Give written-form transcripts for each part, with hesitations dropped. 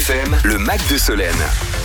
FM, le Mac de Solène.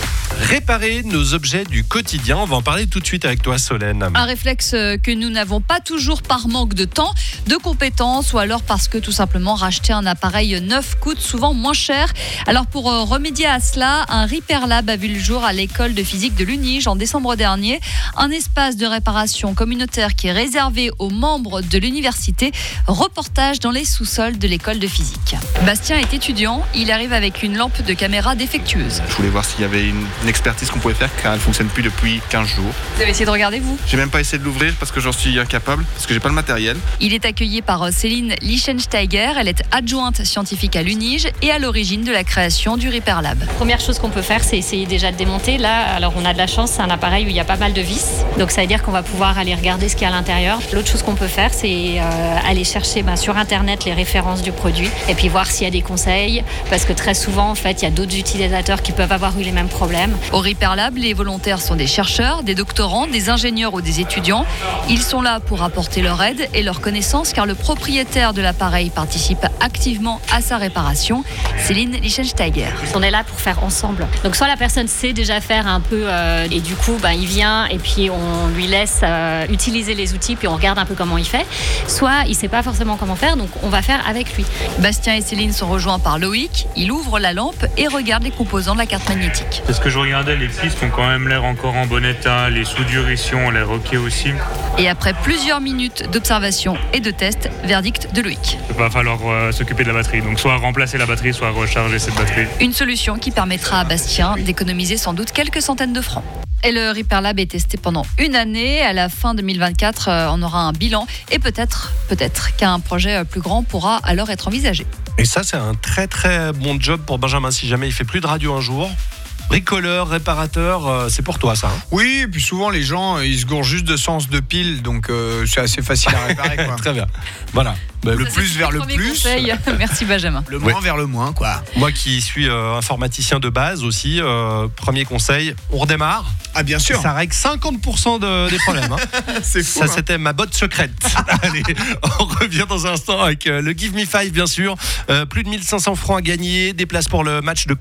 Réparer nos objets du quotidien. On va en parler tout de suite avec toi, Solène. Un réflexe que nous n'avons pas toujours par manque de temps, de compétences ou alors parce que tout simplement racheter un appareil neuf coûte souvent moins cher. Alors pour remédier à cela, un Repair Lab a vu le jour à l'école de physique de l'Unige en décembre dernier. Un espace de réparation communautaire qui est réservé aux membres de l'université. Reportage dans les sous-sols de l'école de physique. Bastien est étudiant, il arrive avec une lampe de caméra défectueuse. Je voulais voir s'il y avait une expertise qu'on pouvait faire car elle ne fonctionne plus depuis 15 jours. Vous avez essayé de regarder vous ? J'ai même pas essayé de l'ouvrir parce que j'en suis incapable, parce que j'ai pas le matériel. Il est accueilli par Céline Lichtensteiger, elle est adjointe scientifique à l'Unige et à l'origine de la création du Repair Lab. Première chose qu'on peut faire, c'est essayer déjà de démonter. Là, alors on a de la chance, c'est un appareil où il y a pas mal de vis, donc ça veut dire qu'on va pouvoir aller regarder ce qu'il y a à l'intérieur. L'autre chose qu'on peut faire, c'est aller chercher sur internet les références du produit et puis voir s'il y a des conseils, parce que très souvent en fait il y a d'autres utilisateurs qui peuvent avoir eu les mêmes problèmes. Au Repair Lab, les volontaires sont des chercheurs, des doctorants, des ingénieurs ou des étudiants. Ils sont là pour apporter leur aide et leur connaissance car le propriétaire de l'appareil participe activement à sa réparation. Céline Lichtensteiger. On est là pour faire ensemble. Donc soit la personne sait déjà faire un peu et du coup il vient et puis on lui laisse utiliser les outils puis on regarde un peu comment il fait. Soit il sait pas forcément comment faire, donc on va faire avec lui. Bastien et Céline sont rejoints par Loïc. Il ouvre la lampe et regarde les composants de la carte magnétique. C'est ce que je regardais, les pistes ont quand même l'air encore en bon état, les souduritions ont l'air ok aussi. Et après plusieurs minutes d'observation et de test, verdict de Loïc. Il va falloir s'occuper de la batterie, donc soit remplacer la batterie, soit recharger cette batterie. Une solution qui permettra à Bastien d'économiser sans doute quelques centaines de francs. Et le Repair Lab est testé pendant une année. À la fin 2024, on aura un bilan et peut-être qu'un projet plus grand pourra alors être envisagé. Et ça, c'est un très très bon job pour Benjamin. Si jamais il fait plus de radio un jour, bricoleur, réparateur, c'est pour toi ça. Hein. Oui, et puis souvent les gens ils se gourent juste de sens de pile, donc c'est assez facile à réparer quoi. Très bien. Voilà. Le plus vers le plus. Conseil. Merci Benjamin. Le moins vers le moins quoi. Moi qui suis informaticien de base aussi, premier conseil, on redémarre. Ah bien sûr. Ça règle 50% des problèmes. Hein. C'est fou. Ça c'était ma botte secrète. Allez, on revient dans un instant avec le Give Me 5 bien sûr. Plus de 1500 francs à gagner, des places pour le match de